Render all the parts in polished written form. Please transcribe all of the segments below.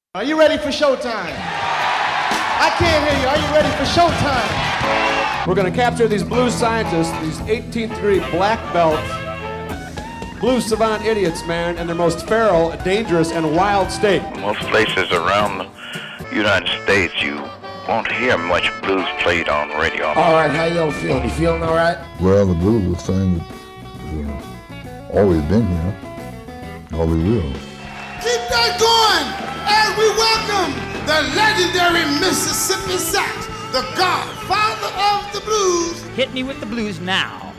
Are you ready for showtime? I can't hear you. Are you ready for showtime? We're going to capture these blues scientists, these 18th degree black belt blues savant idiots, man, in their most feral, dangerous, and wild state. Most places around the United States, you won't hear much blues played on radio. All right, how y'all feeling? You feeling all right? Well, the blues is a thing that's always been here. Always will. Keep that going as we welcome the legendary Mississippi Sax, the godfather of the blues. Hit me with the blues now.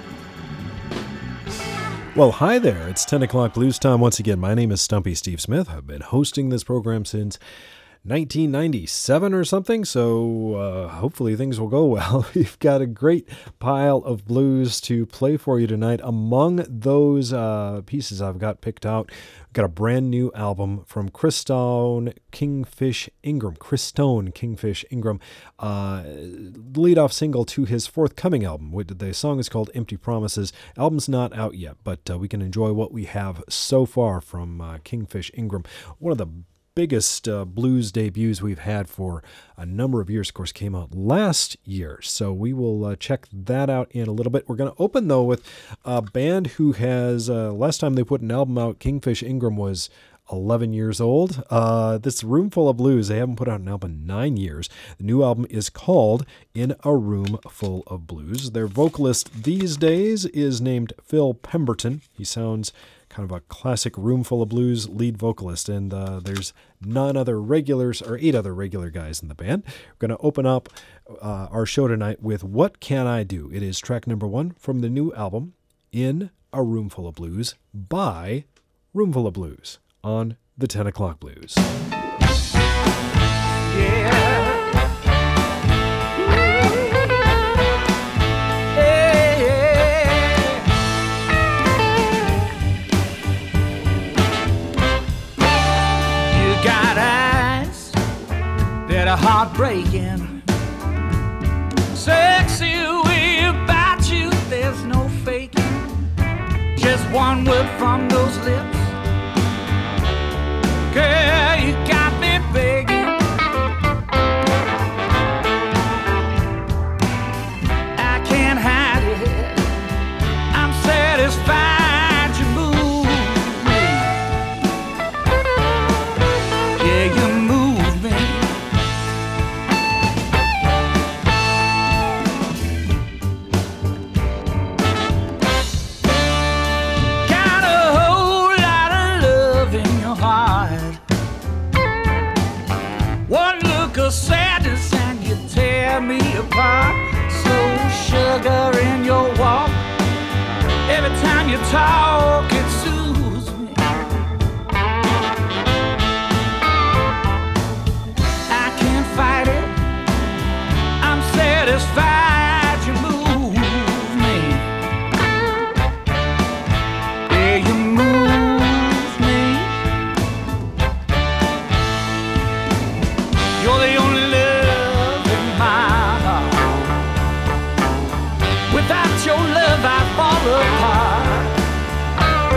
Well, hi there. It's 10 o'clock blues time once again. My name is Stumpy Steve Smith. I've been hosting this program since 1997 or something, so hopefully things will go well. We've got a great pile of blues to play for you tonight. Among those pieces I've got picked out, I've got a brand new album from Christone Kingfish Ingram. Lead-off single to his forthcoming album. The song is called Empty Promises. Album's not out yet, but we can enjoy what we have so far from Kingfish Ingram. One of the biggest blues debuts we've had for a number of years, of course, came out last year. So we will check that out in a little bit. We're going to open, though, with a band who has, last time they put an album out, Kingfish Ingram was 11 years old. This Room Full of Blues, they haven't put out an album in 9 years. The new album is called In a Room Full of Blues. Their vocalist these days is named Phil Pemberton. He sounds kind of a classic Room Full of Blues lead vocalist, and there's 8 other regular guys in the band. We're going to open up our show tonight with What Can I Do? It is track number 1 from the new album, In a Room Full of Blues, by Room Full of Blues on the 10 o'clock blues. Yeah. Heartbreaking, sexy way about you, there's no faking. Just one word from those lips, girl, you got me begging. I can't hide it, I'm satisfied you move me. Yeah, you move me. Sadness and you tear me apart. So sugar in your walk, every time you talk it soothes me. I can't fight it, I'm satisfied you move me. Yeah, you move me. You're the only love in my heart. Without your love I fall apart.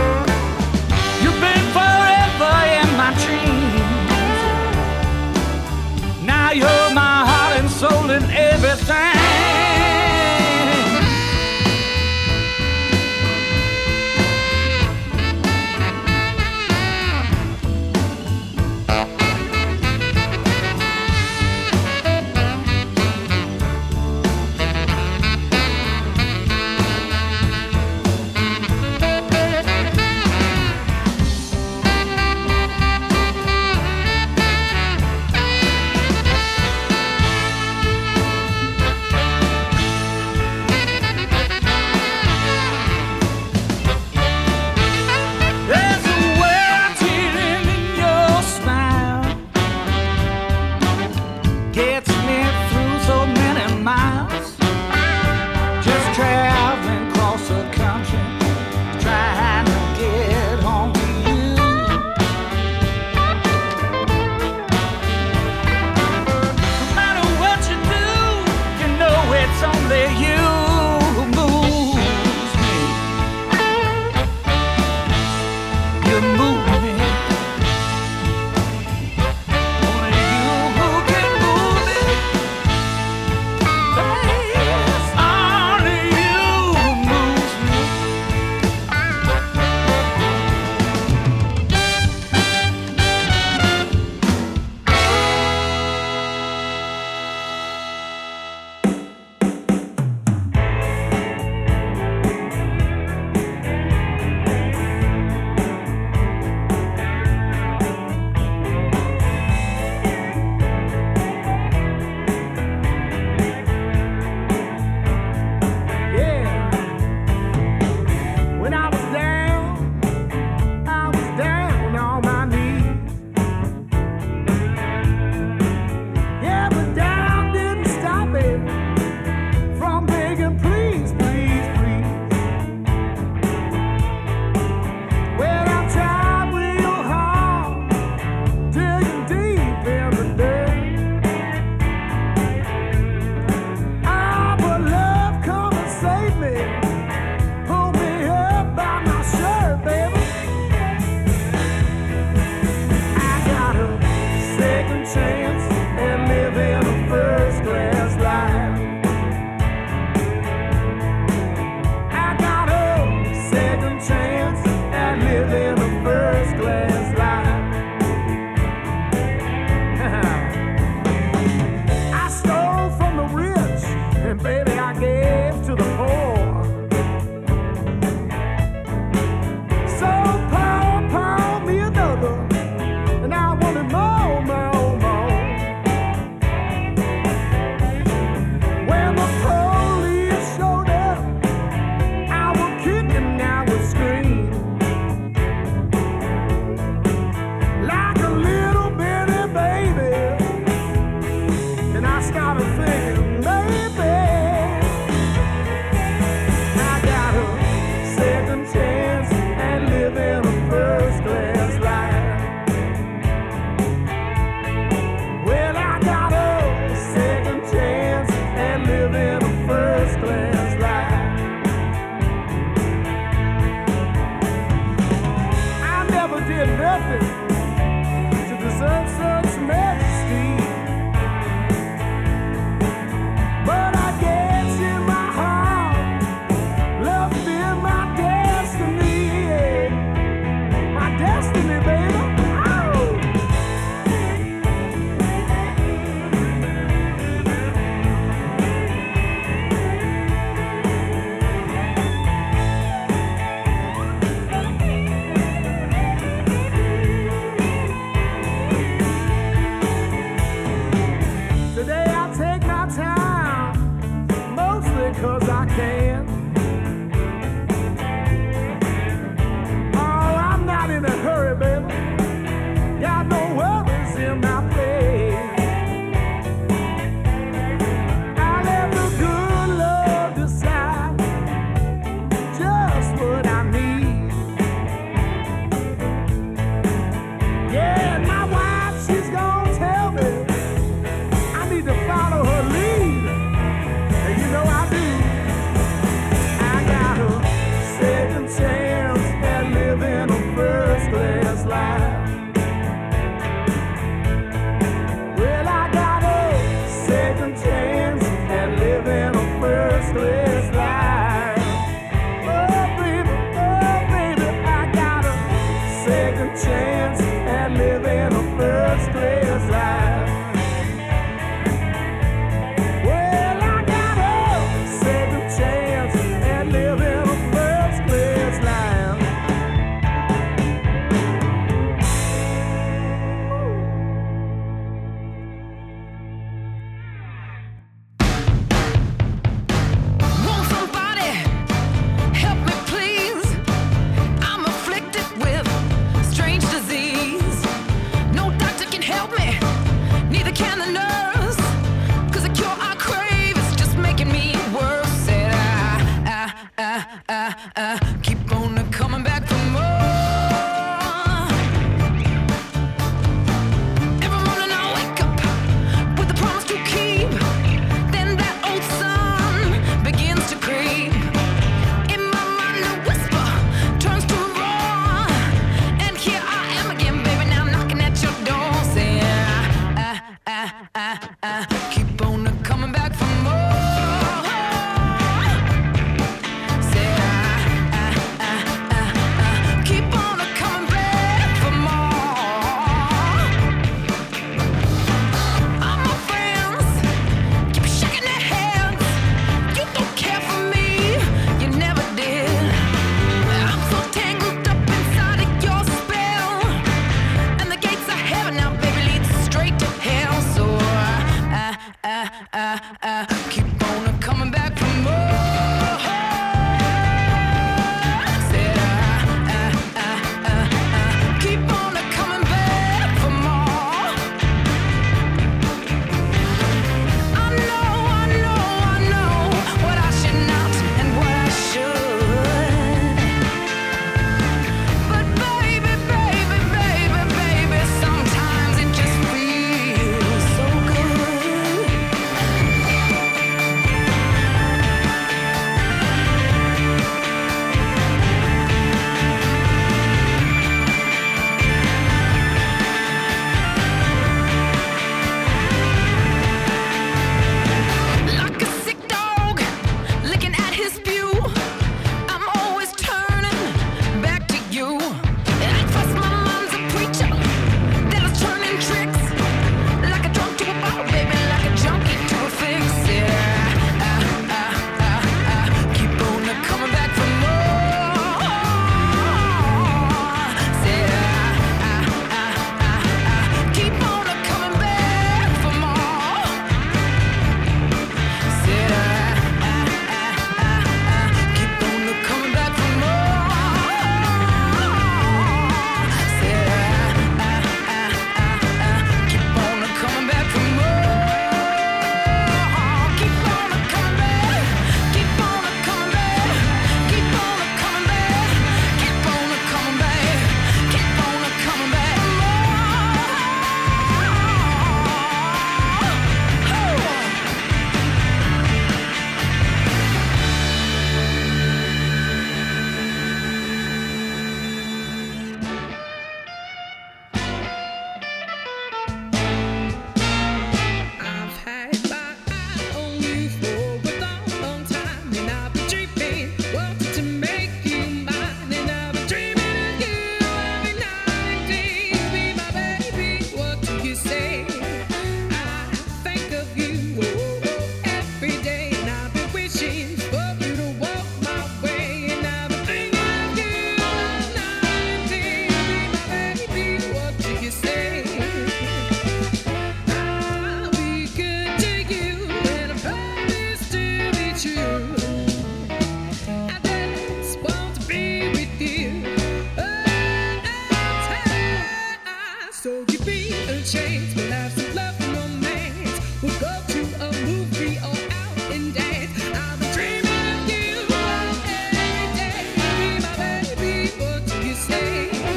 you be a chance? We'll have some love and romance. We'll go to a movie or out and dance. I'll be dreaming of you every day. Be my baby, what do you say?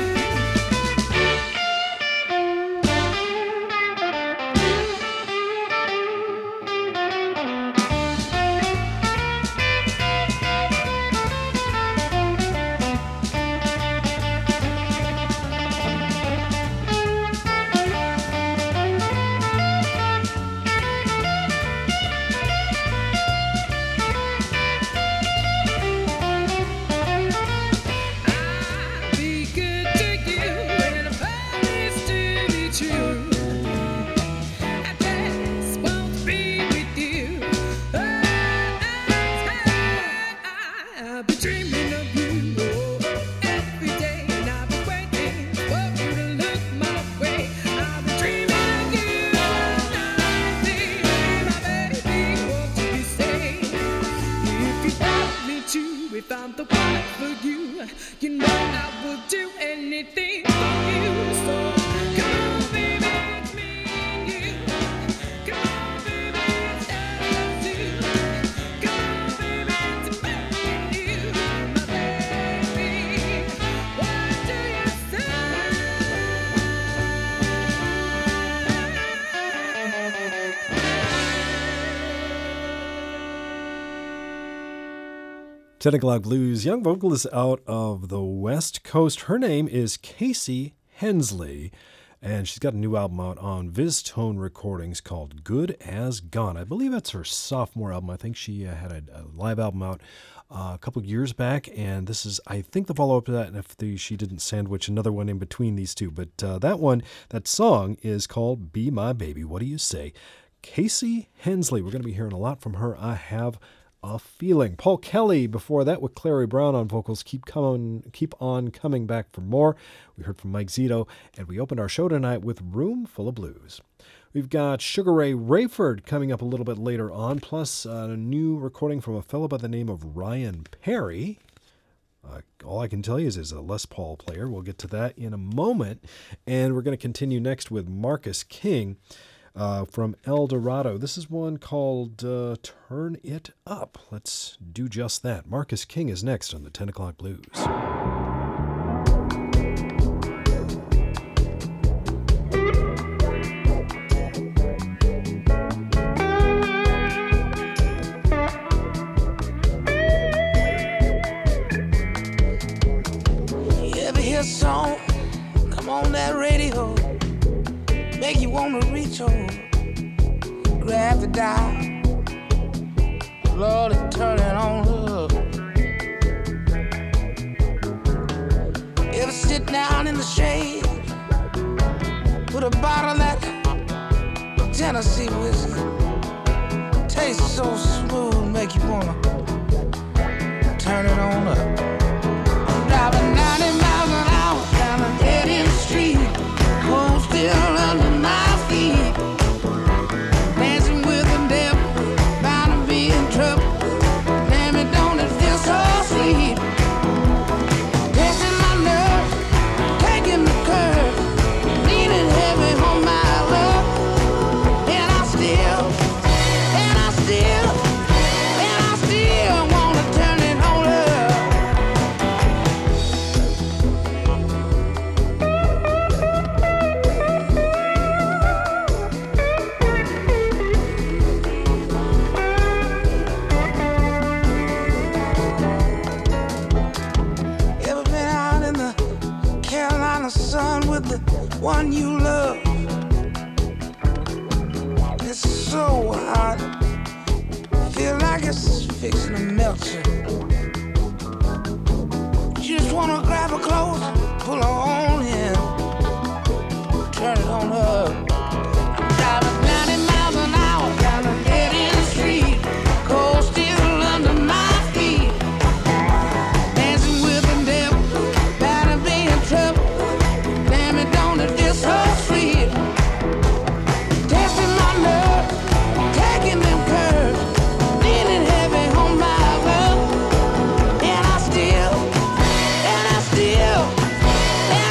If I'm the one for you, you know I will do anything for you. So come on, baby, it's me and you. Come on, baby, it's us two. Come on, baby, it's me and you, my baby. What do you say? 10 O'Clock Blues, young vocalist out of the West Coast. Her name is Casey Hensley, and she's got a new album out on VizTone Recordings called Good As Gone. I believe that's her sophomore album. I think she had a live album out a couple years back, and this is, I think, the follow-up to that, and if she didn't sandwich another one in between these two. But that song is called Be My Baby. What do you say? Casey Hensley. We're going to be hearing a lot from her. I have a feeling. Paul Kelly before that with Clary Brown on vocals. Keep on coming back for more. We heard from Mike Zito, and we opened our show tonight with Room Full of Blues. We've got Sugar Ray Rayford coming up a little bit later on, plus a new recording from a fellow by the name of Ryan Perry. All I can tell you is he's a Les Paul player. We'll get to that in a moment. And we're going to continue next with Marcus King from El Dorado. This is one called Turn It Up. Let's do just that. Marcus King is next on the 10 O'Clock Blues. You ever hear a song come on that radio, make you want to reach over, grab the dial, Lord, and turn it on up. Ever sit down in the shade with a bottle of that Tennessee whiskey, tastes so smooth, make you want to turn it on up. I'm driving 90 miles an hour down a dead-end street, cold still under my feet, dancing with the devil, bound to be in trouble. Damn it, don't it feel so sweet? Testing my nerves, taking the curve, leaning heavy on my love, and I still wanna turn it on up. Ever been out in the Carolina sun with the one you love? It's so hot, feel like it's fixing to melt you. You just wanna grab her close, pull her on in, turn it on up. I'm driving 90 miles an hour down a dead-end street, cold still under my feet, dancing with the devil, bound to be in trouble. Damn it, don't it feel so sweet? Testing my nerve, taking them curves, leaning heavy on my love, and I still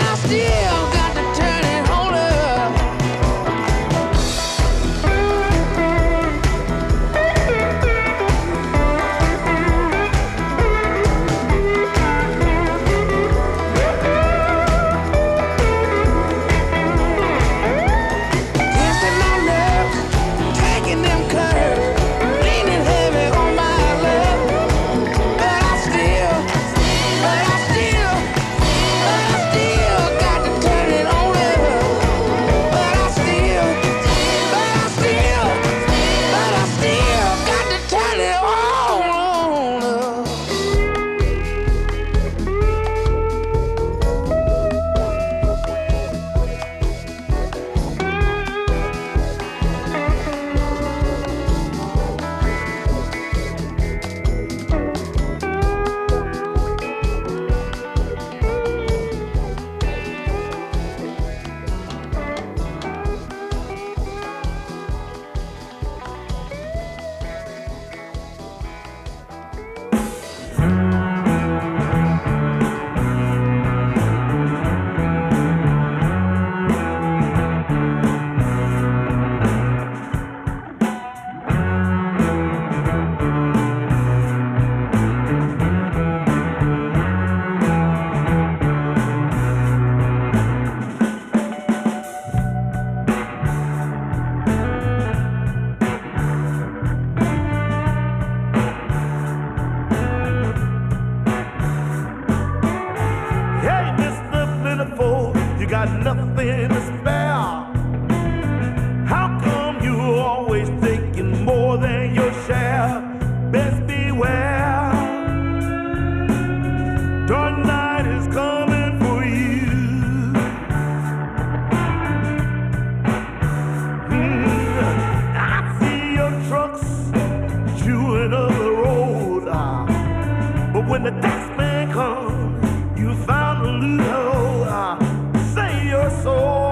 when the tax man comes, you found a loophole. Say your soul.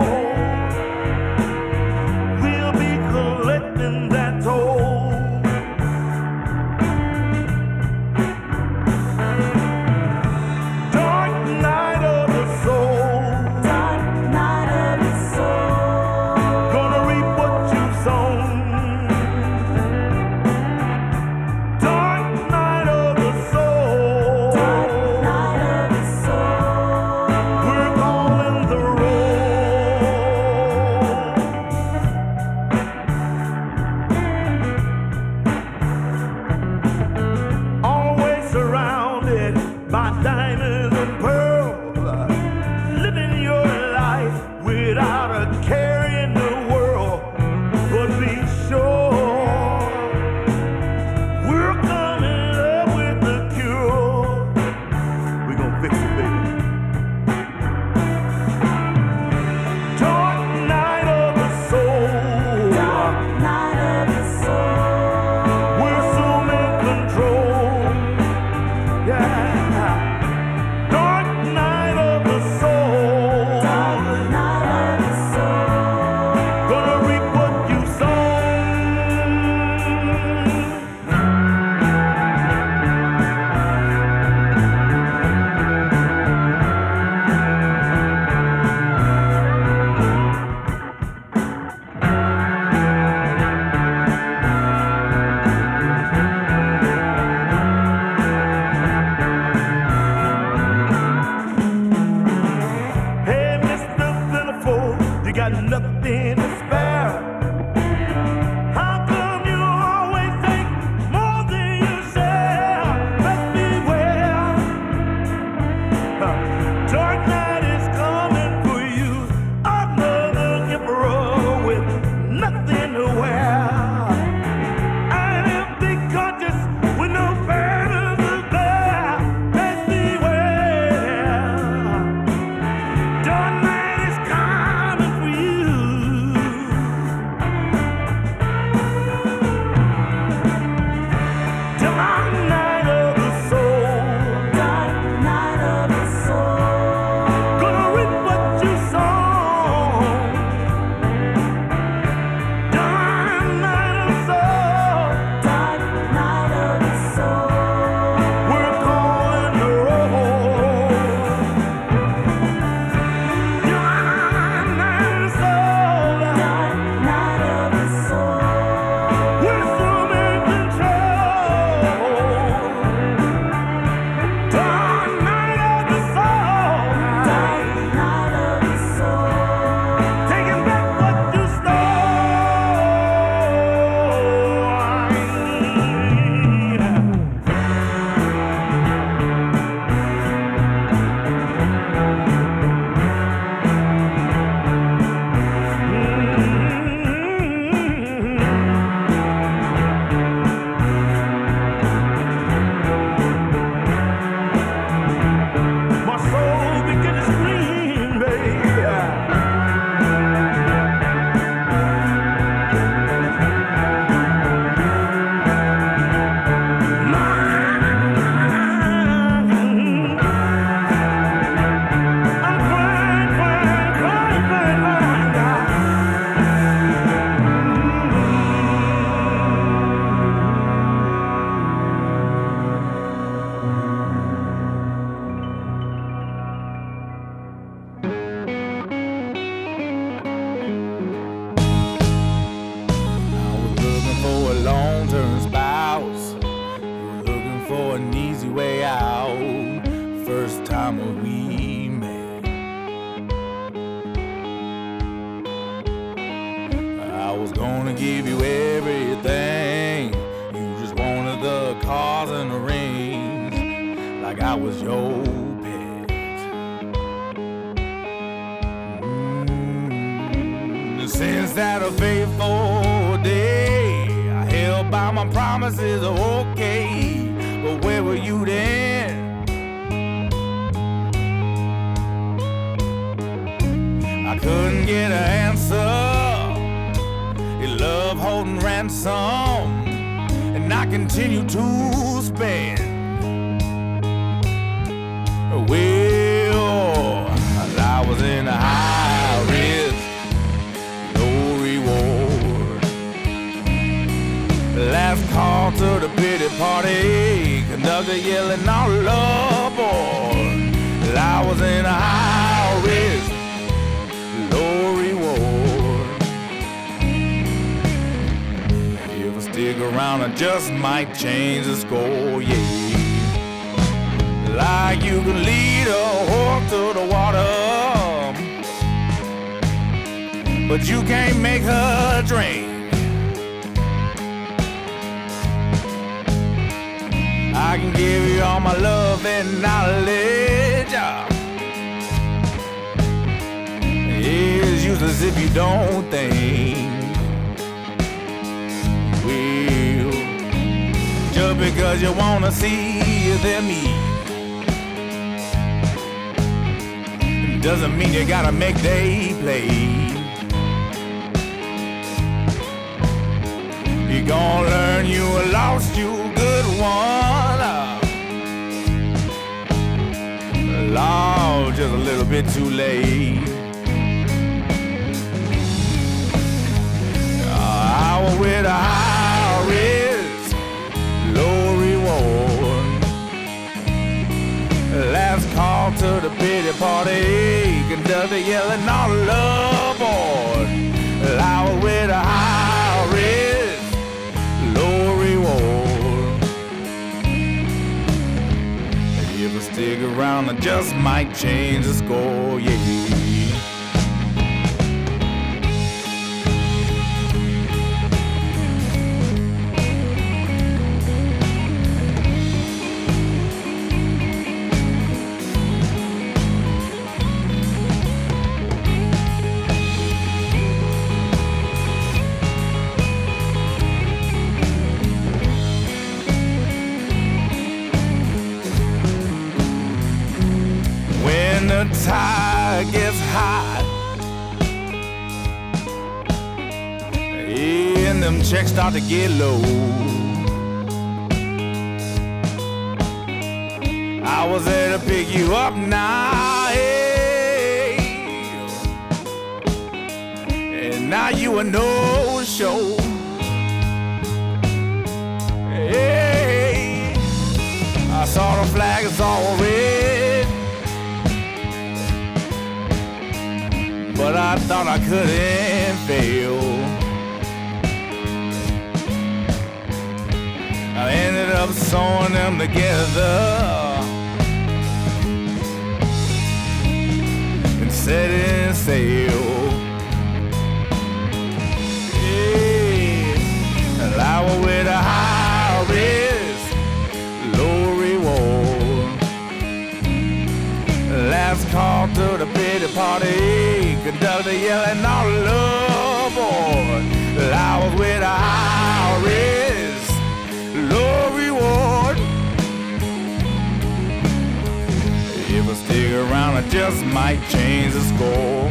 We'll be collecting that toll. Dark night of the soul. Dark night of the soul. Gonna reap what you've sown. Dark night of the soul. Dark night of the soul. We're calling the roll. Always surrounded by diamonds and pearls, living your life without a care in the world. But be sure we're coming up with the cure. We're gonna fix it, baby. Dark night of the soul. Dark night of the soul. We're soon in control. Yeah. Dark night of the soul. Dark night of the soul. Gonna reap what you sown. Hey, Mr. Plentiful, you got nothing to spare. How come you always take more than you share? But beware, dark night is coming for you. Another emperor with nothing to wear. An empty conscience with no feathers to bear. But beware, dark night is coming for you. Dark night of the soul. Dark night of the soul. Gonna reap what you sow. Dark night of the soul. Dark night of the soul. We're calling the roll. Dark night of the soul. Dark night of the soul. We're soon in control. Dark night of the soul. Dark night of the soul. Taking back what you My soul began to scream, baby. I'm crying, crying, crying, crying, crying. Looking for a long-term spouse. You're looking for an easy way out. First time we met, I was gonna give you everything. You just wanted the cars and the rings, like I was your pet. Since that fateful day, I held by my promises, okay. But where were you then? I couldn't get an answer. Your love holding ransom, and I continue to spend. Last call to the pity party. Conductor yelling all aboard. Well, I was in a high risk, low reward. If I stick around, I just might change the score, yeah. Like you can lead a horse to the water, but you can't make her drink. I can give you all my love and knowledge. It's useless if you don't think. Well, just because you wanna see them eat doesn't mean you gotta make they play. You're gonna learn you lost you a good one. Lord, just a little bit too late. I was with a high risk, low reward. Last call to the pity party. Conductor yelling all aboard. I was with a high risk, low reward. If I stick around, I just might change the score, yeah. The tide gets hot and them checks start to get low. I was there to pick you up now, hey. And now you a no-show. Hey, I saw the flag, it's all red, but I thought I couldn't fail. I ended up sewing them together and setting sail. Yeah. And I was with a high risk, low reward. Last call to the pity party. Conductor yelling all aboard. I was with a high risk, low reward. If I stick around, I just might change the score.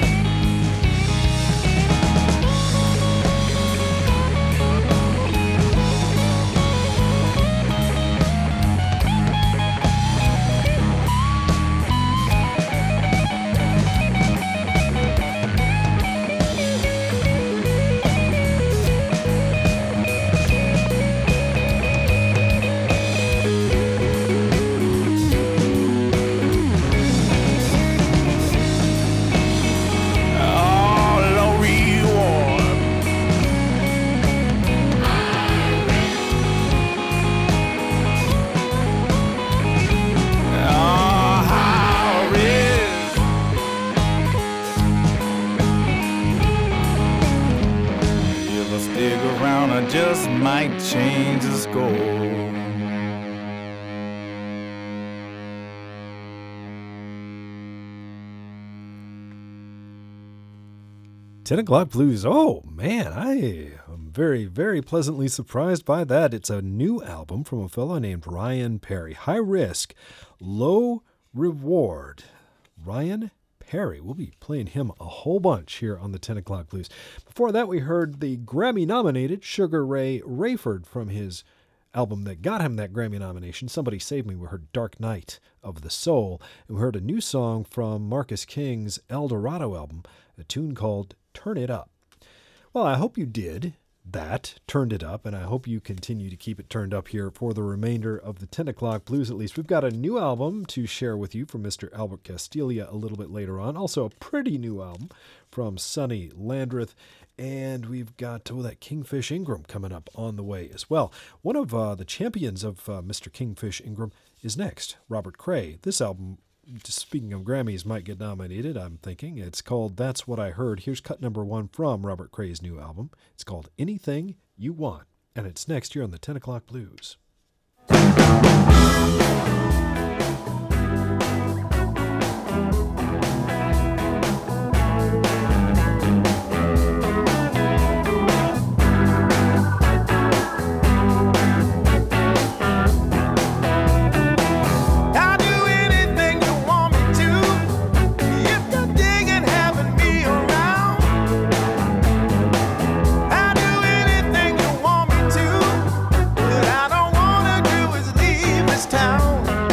Just might change the score. 10 O'Clock Blues. Oh, man, I am very, very pleasantly surprised by that. It's a new album from a fellow named Ryan Perry. High Risk, Low Reward. Ryan Perry. We'll be playing him a whole bunch here on the 10 O'Clock Blues. Before that, we heard the Grammy-nominated Sugar Ray Rayford from his album that got him that Grammy nomination, Somebody Save Me. We heard Dark Night of the Soul. And we heard a new song from Marcus King's El Dorado album, a tune called Turn It Up. Well, I hope you did that, turned it up, and I hope you continue to keep it turned up here for the remainder of the 10 o'clock blues at least. We've got a new album to share with you from Mr. Albert Castiglia a little bit later on. Also a pretty new album from Sonny Landreth. And we've got that Kingfish Ingram coming up on the way as well. One of the champions of Mr. Kingfish Ingram is next, Robert Cray. This album, speaking of Grammys, might get nominated, I'm thinking. It's called That's What I Heard. Here's cut number 1 from Robert Cray's new album. It's called Anything You Want, and it's next here on the 10 o'clock blues. Town.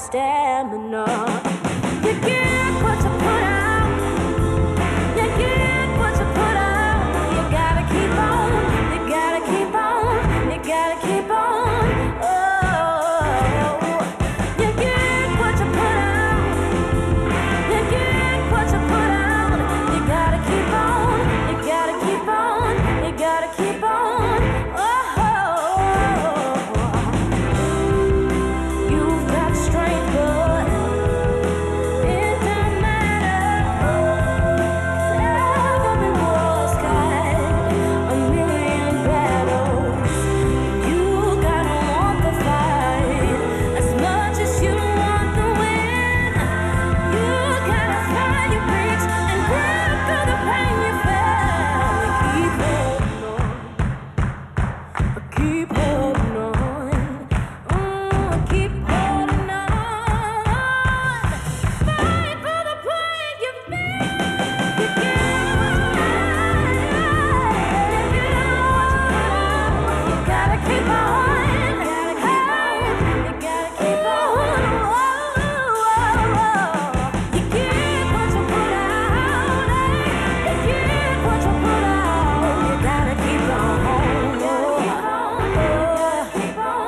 stamina. You get what you put out. You get what you put out. You gotta keep on. You gotta keep on. You gotta keep on. Oh, you get what you put out. You get what you put out. You gotta keep on. You gotta keep on. You gotta keep on. Oh. You've got strength, but it don't matter. Every war's got a million battles. You gotta want the fight as much as you want the win. You gotta find your bridge and break through the pain you felt. Keep holding on. Keep holding on. Keep holding on. Fight for the pain you feel. You get what you gotta keep on. You gotta keep on. You get what you put out. You get what you put out. You gotta keep on. Keep on.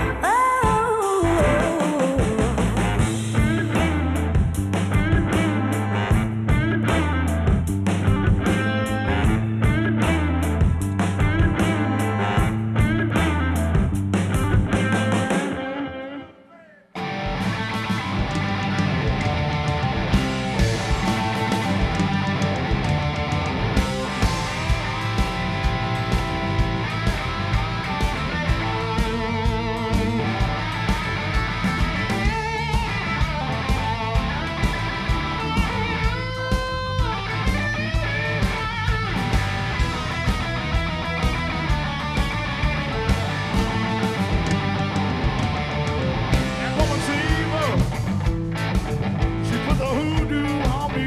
That woman's evil. She put the hoodoo on me.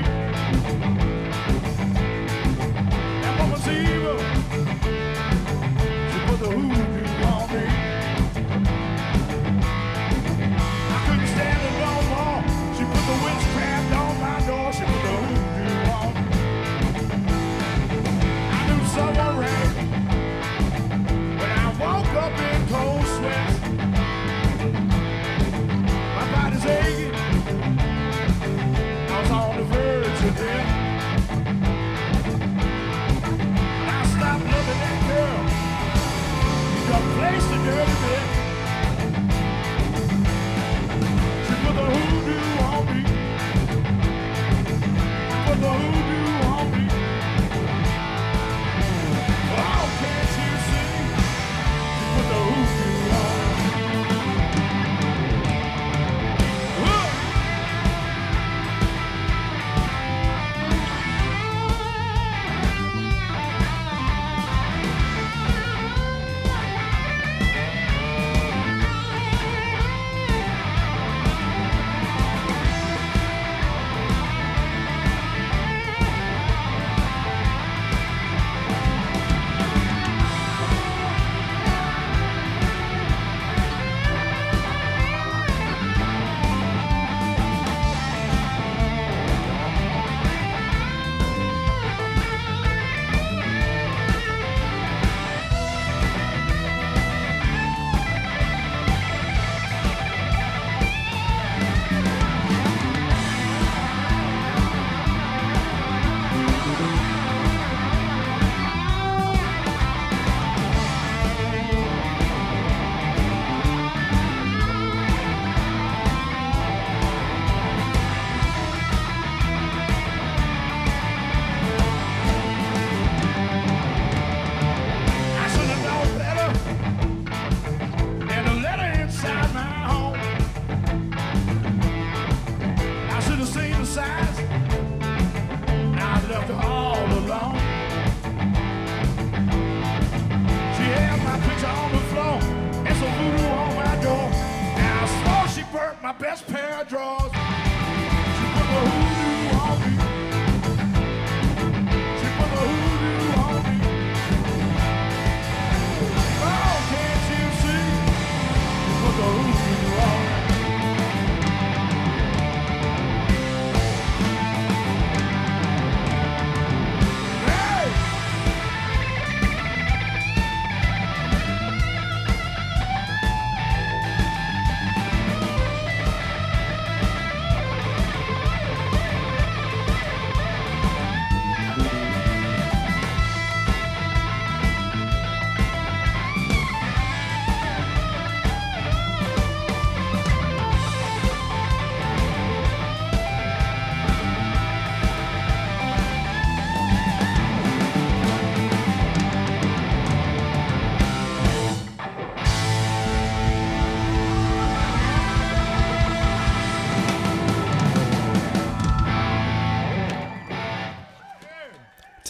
That woman's evil. She put the hoodoo on me. I couldn't stand it no more. She put the witchcraft on my door. She put the hoodoo on me. I knew something right when I woke up in cold sweats. My body's aching. I was on the verge of death. I stopped loving that girl. You got placed a dirty bit. She put the hoodoo on me. Put the hoodoo on me. Oh, can't you see? She put the hoodoo on me. My best pair of drawers. She put the hoodoo on me. She put the hoodoo on me. Oh, can't you see? She put the hoodoo on me.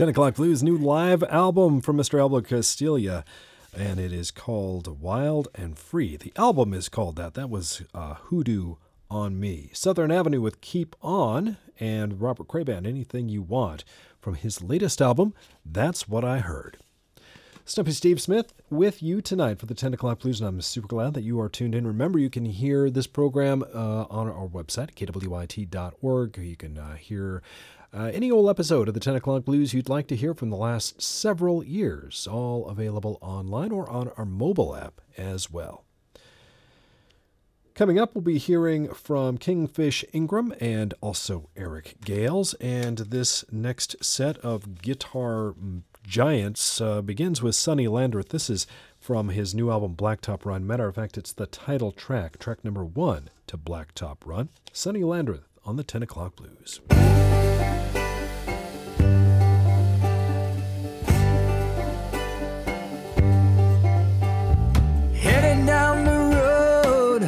10 O'Clock Blues' new live album from Mr. Albo Castilla, and it is called Wild and Free. The album is called that. That was Hoodoo on Me. Southern Avenue with Keep On, and Robert Crayband, Anything You Want, from his latest album, That's What I Heard. Stumpy Steve Smith with you tonight for the 10 O'Clock Blues, and I'm super glad that you are tuned in. Remember, you can hear this program on our website, kwit.org. You can hear any old episode of the 10 O'Clock Blues you'd like to hear from the last several years, all available online or on our mobile app as well. Coming up, we'll be hearing from Kingfish Ingram and also Eric Gales, and this next set of guitar giants begins with Sonny Landreth. This is from his new album, Blacktop Run. Matter of fact, it's the title track, track number 1 to Blacktop Run. Sonny Landreth on the 10 O'Clock Blues. Headed down the road,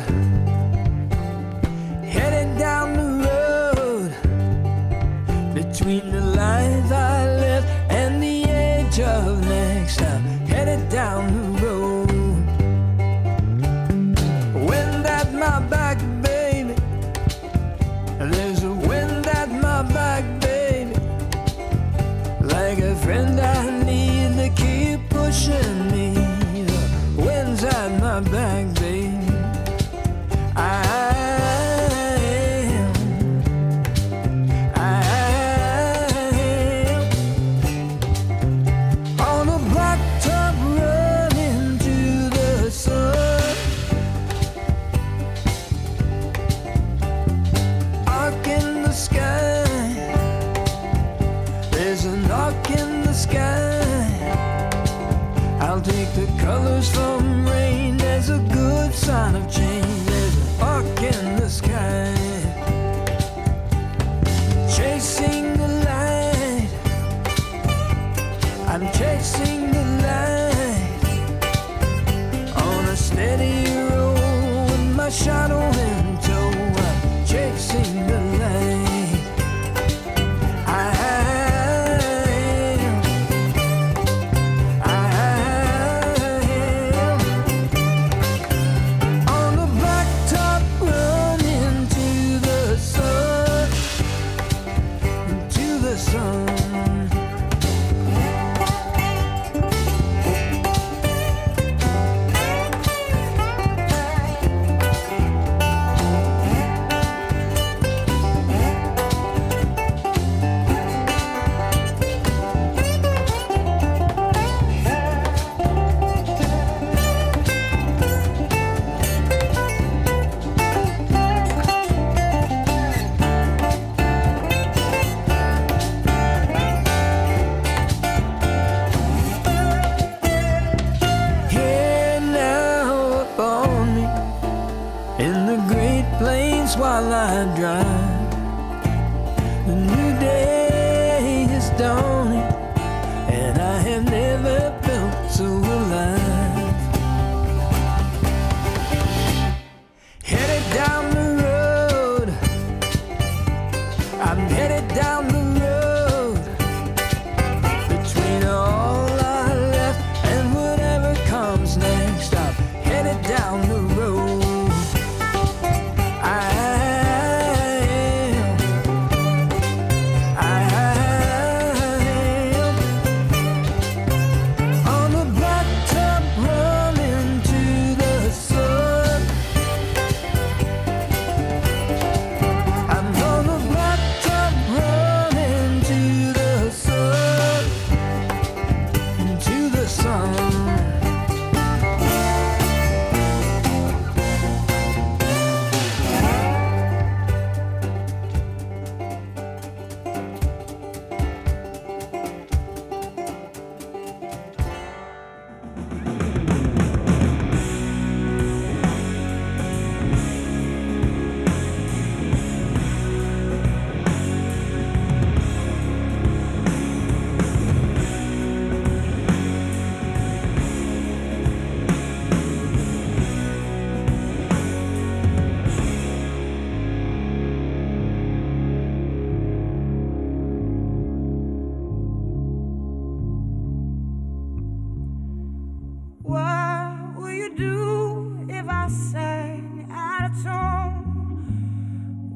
headed down the road, between the lines I left and the edge of next time, headed down the road. Wind at my back, baby, there's a wind at my back, baby, like a friend I need to keep pushing me. The wind's at my back, baby. On a blacktop running to the sun, arc in the sky, there's an arc in the sky. I'll take the colors from rain, there's a good sign of change. There's an arc in the sky, chasing the light, I'm chasing the light, on a steady road with my shadow in tow. I'm chasing the light. On the blacktop running to the sun, to the sun. Here now upon me, in the Great Plains while I drive, the new day is dawning, and I have never felt so alive. Headed down the road, I'm headed down the road, between all I left and whatever comes next. I'm headed down the road. I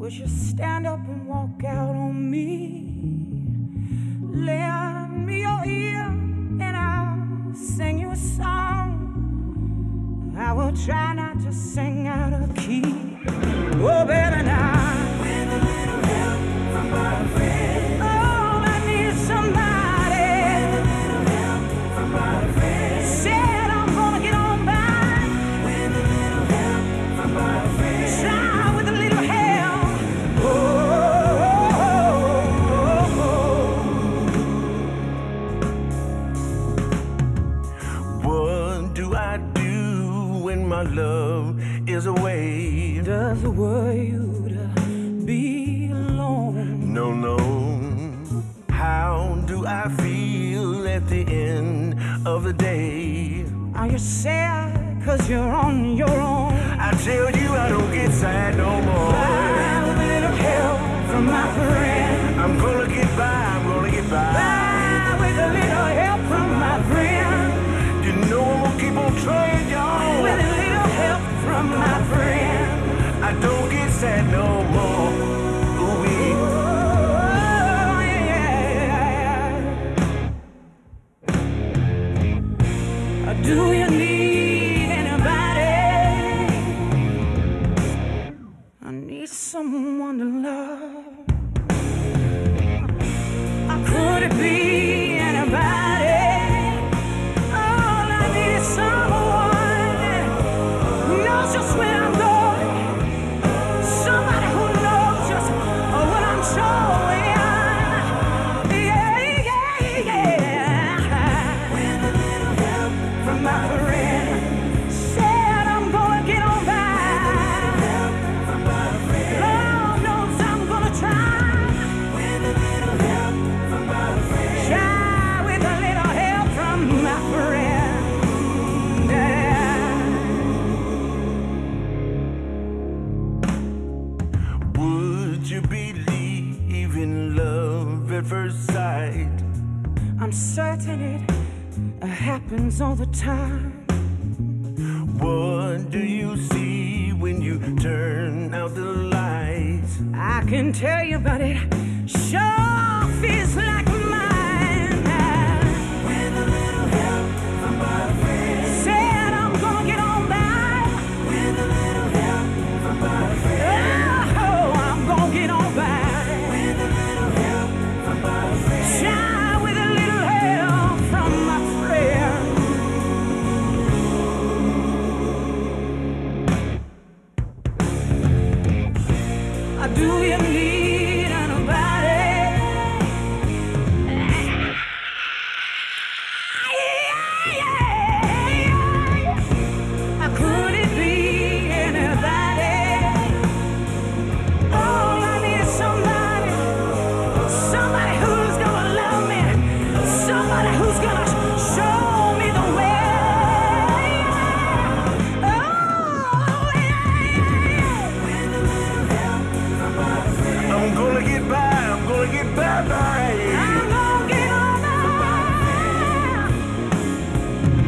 would you stand up and walk out on me? Lend me your ear and I'll sing you a song. I will try not to sing out of key. Oh, baby, now. With a little help from my friend. Oh, I need somebody. With a little help from my friend. Said I'm gonna get on by. With a little help from my friend. Try with a little help. What do I do when my love is away? Does the world be alone? No, no. How do I feel at the end of the day? Are you sad cause you're on your own? I tell you I don't get sad no more. By a little help from my friend. I'm gonna get by, I'm gonna get by. By with a little help from my friend. You know I'm gonna keep on trying, y'all. With a little help from my friend. I don't get sad no more. Ooh-wee. Oh, yeah. Do you need anybody? I need someone to love. Could it be anybody? All I need is someone who knows just where I'm going. Somebody who knows just what I'm showing. Yeah, yeah, yeah. With a little help from my friend. Said I'm gonna get on by. Lord knows I'm gonna try. With a little help from my friend. Try with a little help from my friend. Yeah. Would you believe in love at first sight? I'm certain it happens all the time. What do you see when you turn out the lights? I can tell you, but it sure feels like mine. With a little help from my friend. Said I'm gonna get on by. With a little help from my friend. Oh, I'm gonna get on by. With a little help from my friend. Try with a little help from my friend. Do you need anybody? Could it be anybody? All I need is somebody, somebody who's gonna love me, somebody who's gonna show me the way. Oh, yeah. With a little help from my friend. I'm gonna get by, I'm gonna get by. I'm gonna get on by.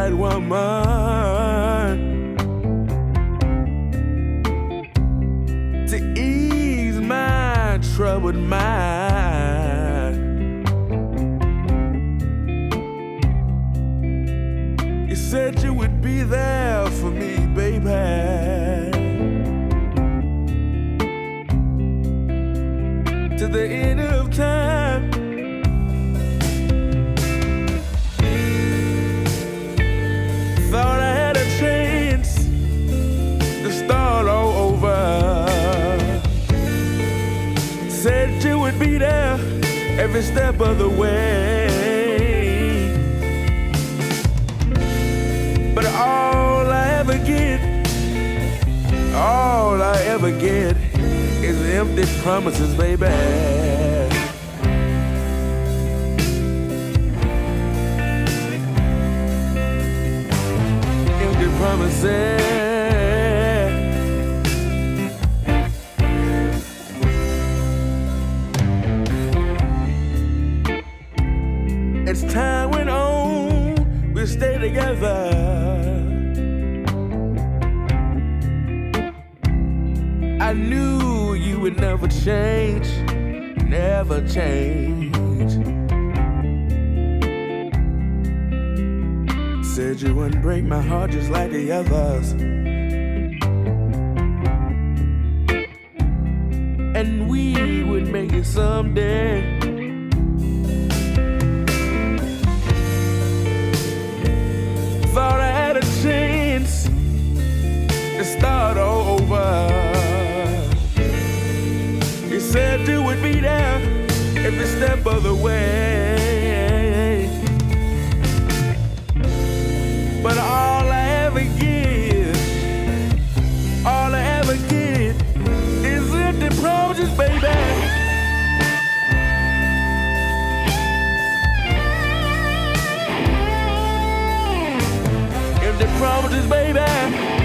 right woman to ease my troubled mind. You said you would be there for me, baby, to the end of time. Thought I had a chance to start all over. Said you would be there every step of the way. But all I ever get is empty promises, baby. Empty promises. As time went on, we stayed together. I knew you would never change, never change. Said you wouldn't break my heart just like the others. And we would make it someday. Thought I had a chance to start all over. You said you would be there every step of the way. But all I ever get is empty promises, baby. Empty promises, baby.